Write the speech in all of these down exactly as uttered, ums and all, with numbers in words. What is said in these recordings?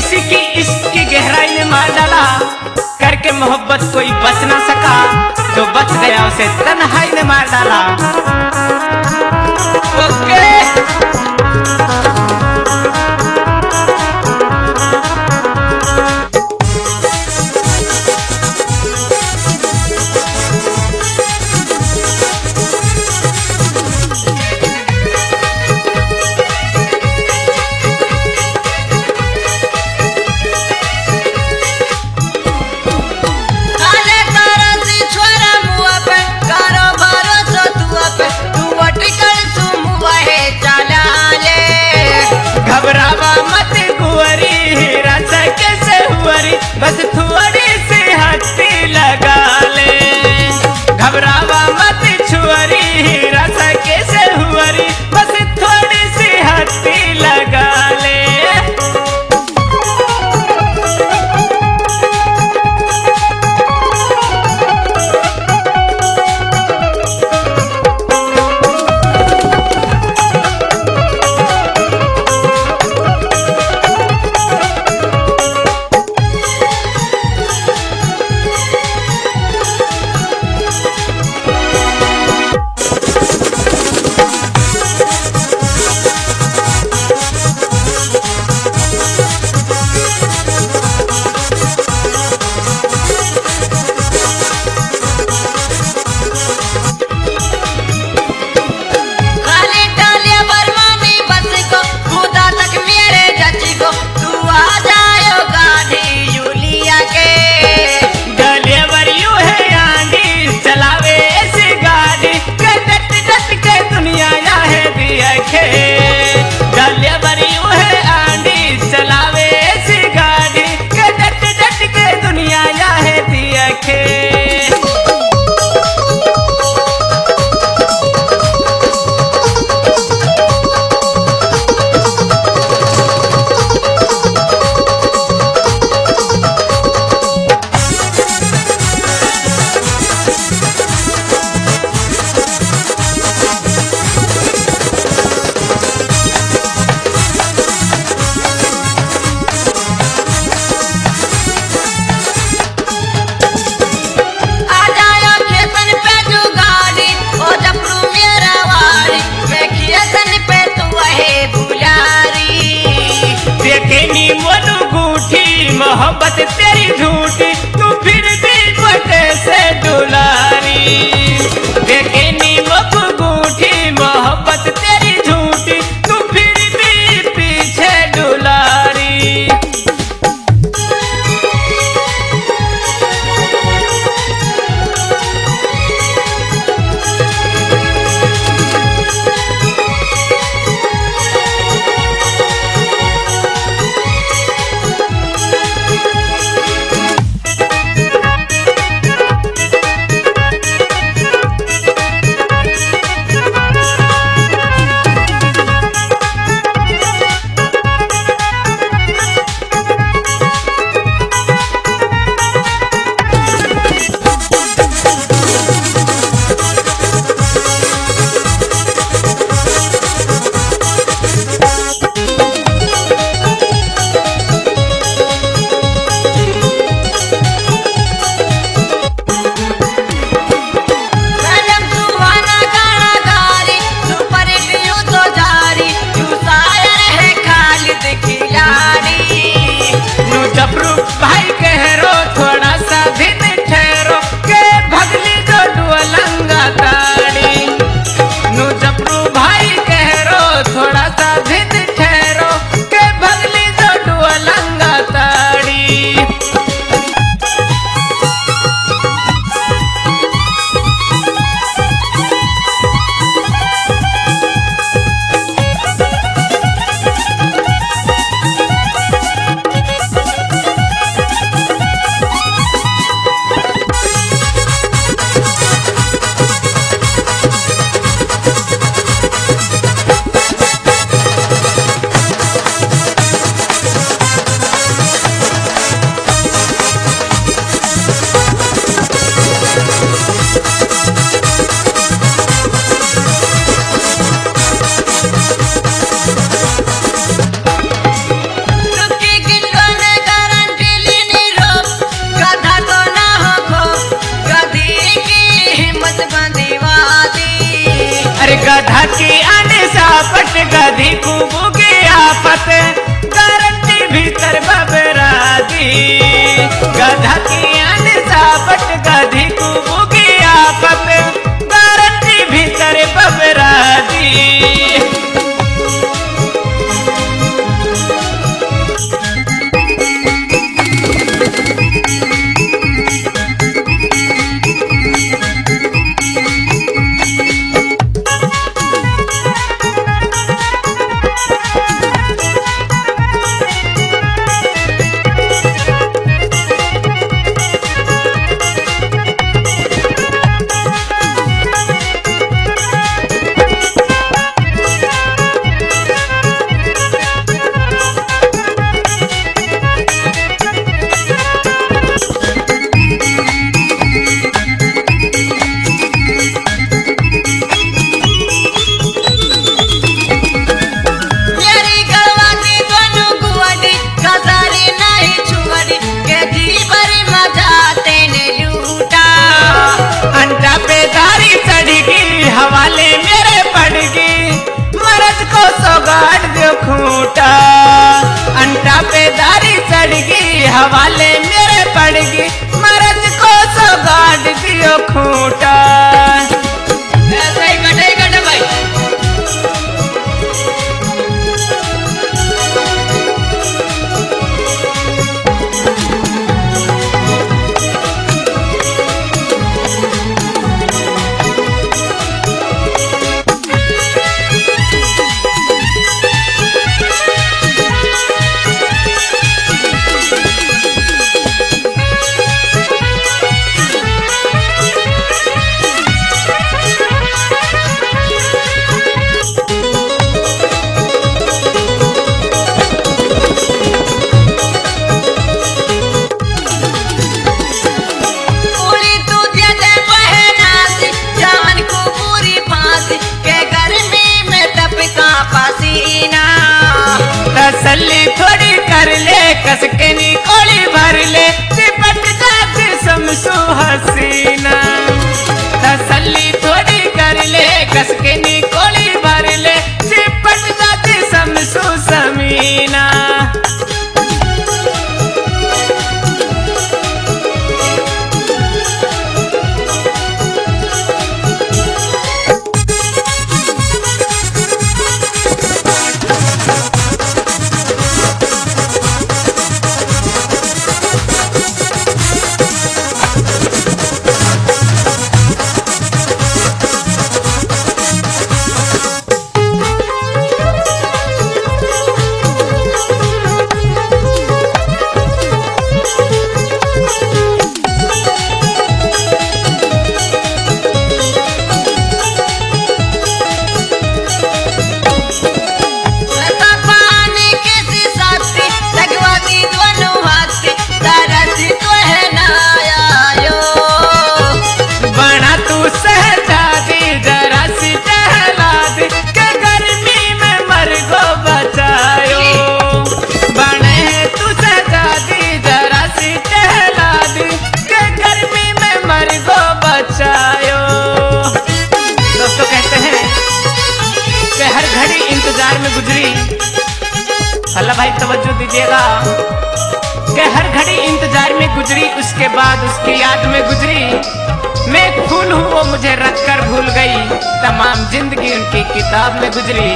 किसी की इश्क की गहराई ने मार डाला, करके मोहब्बत कोई बच ना सका, जो बच गया उसे तन्हाई ने मार डाला। ओके कारो भरोसा तू पे तू वटिकल सुम वहे फूटा। अंटा पे दारी चढ़गी हवाले मेरे पड़गी, मरद को सो गाड़ दियो खूंटा। ऐसा ही गटे गटे भाई। तसल्ली थोड़ी कर ले कस के निकोली भर ले, चिपट जाती समसू हसीना। तसल्ली थोड़ी कर ले कस के निकोली भर ले, चिपट जाती समसू समीना। दोस्तों कहते हैं कि हर घड़ी इंतजार में गुजरी, अल्लाह भाई तवज्जो दीजिएगा, कि हर घड़ी इंतजार में गुजरी, उसके बाद उसकी याद में गुजरी। मैं एक फूल हूँ वो मुझे रख कर भूल गई, तमाम जिंदगी उनकी किताब में गुजरी।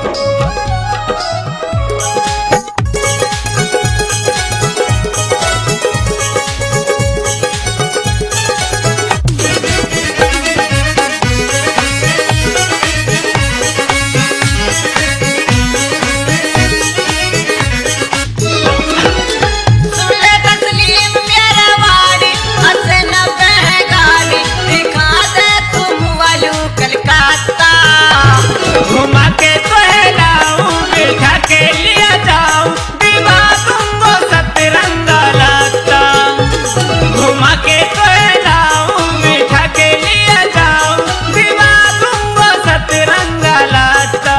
घुमा के तो लाऊं बिठा के लिया जाऊं, दिवा तुमको सतरंगा लगता। घुमा के तो लाऊं बिठा के लिया जाऊं, दिवा तुमको सतरंगा लगता।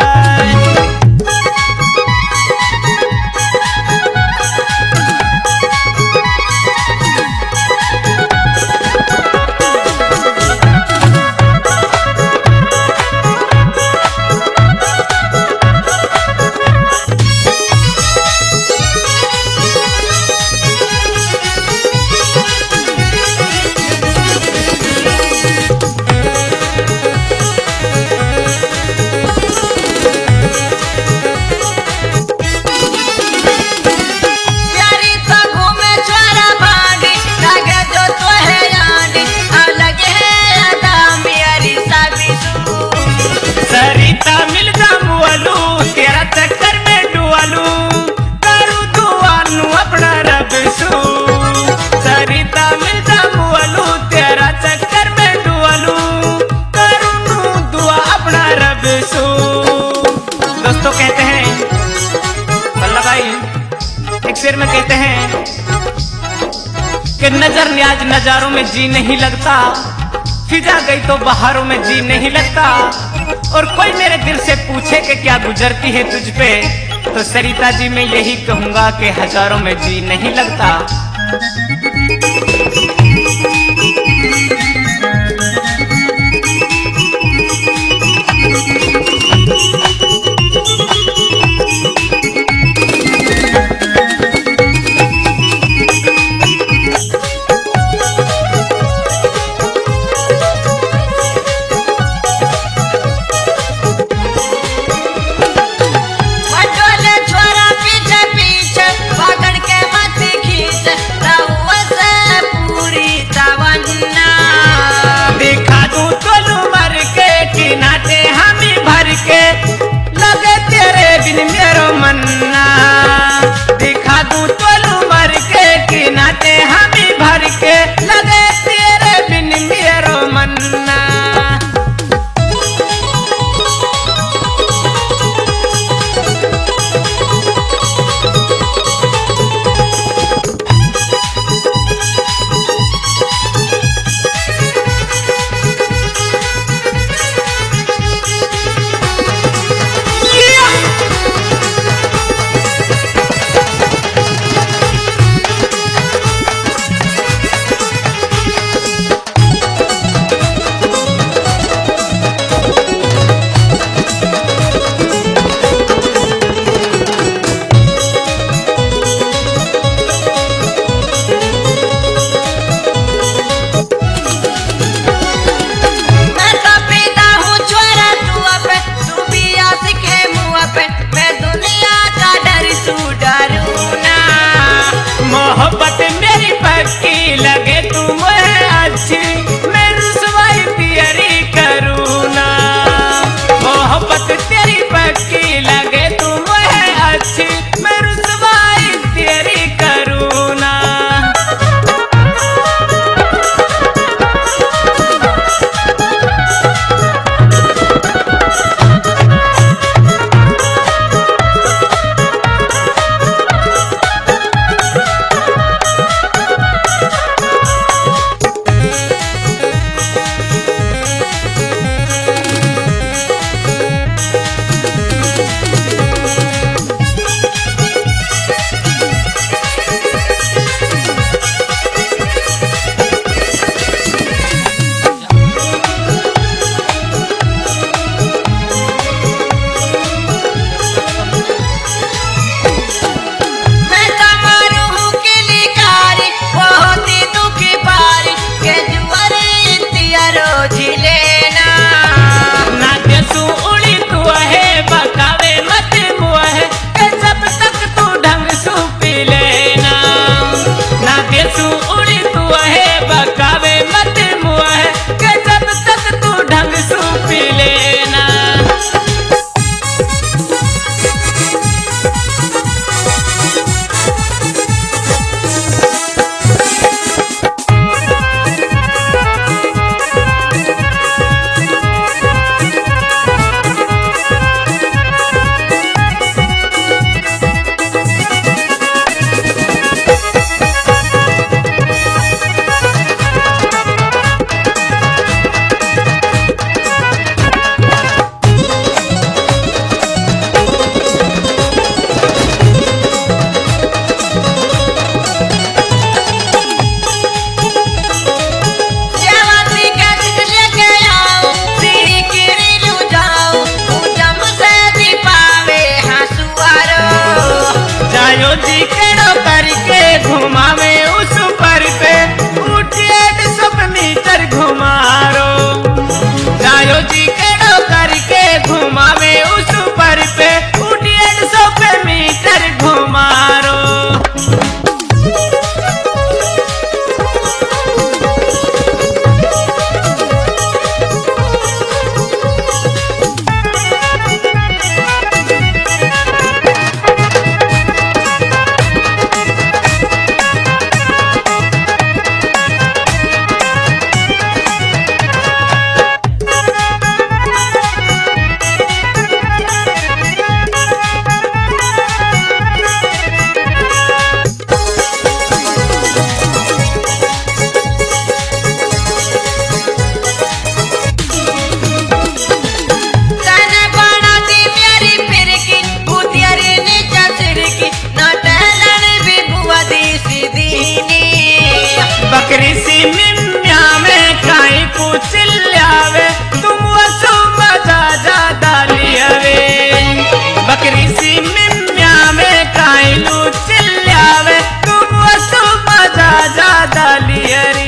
चक्कर में डुआलू करू दुआनु अपना रब सू, सरिता मिलता मुआलू तेरा चक्कर में डुआलू करू दुआ अपना रब सू। दोस्तों कहते हैं, अल्लाह भाई एक शेर में कहते हैं कि नजर न्याज नजारों में जी नहीं लगता, फिजा गई तो बहारों में जी नहीं लगता। और कोई मेरे दिल से पूछे कि क्या गुजरती है तुझ पे, तो सरिता जी मैं यही कहूंगा कि हजारों में जी नहीं लगता। चिल्लावे तुम वसु मजा ज्यादा लियावे बकरी सी मिम्या में काइलू चिल्लावे तुम वसु मजा ज्यादा लियरी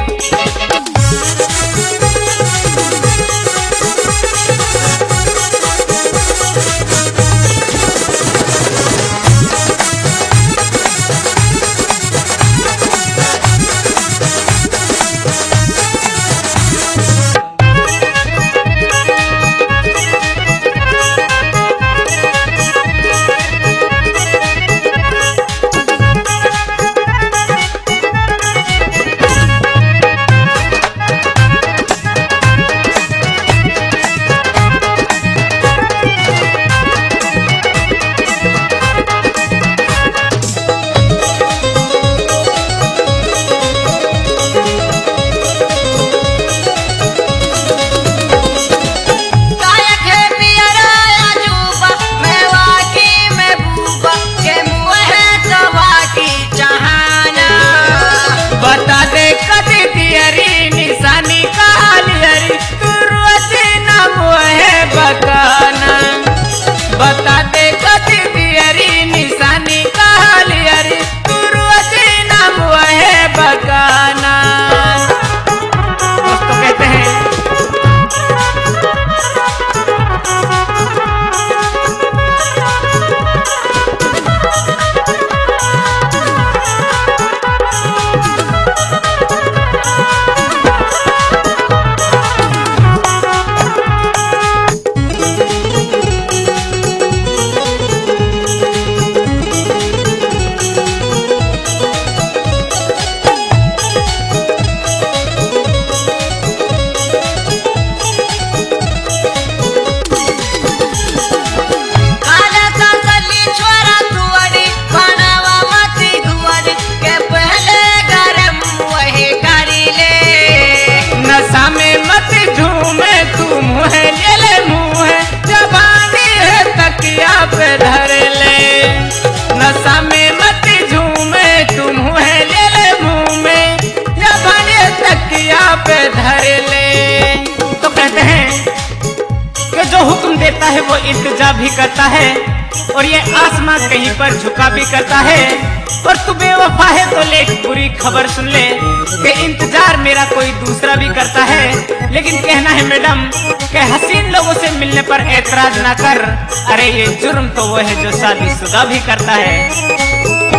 बता दे कदी दियरी निशानी कहलियरी तू रोजी नाम है बगाना दोस्तों कहते हैं पे धर ले नशा में मत झूमे तुम है ले ले मुंह में जबाने तकिया पे धर ले। तो कहते हैं कि जो हुक्म देता है वो इल्तिजा भी करता है और ये आसमां कहीं पर झुका भी करता है और तू बेवफा है तो ले बुरी खबर सुन ले कि इंतजार मेरा कोई दूसरा भी करता है। लेकिन कहना है मैडम कि हसीन लोगों से मिलने पर एतराज ना कर, अरे ये जुर्म तो वो है जो शादीशुदा भी करता है।